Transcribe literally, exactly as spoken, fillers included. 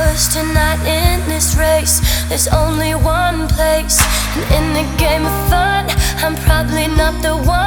first tonight in this race. There's only one place, and in the game of fun, I'm probably not the one.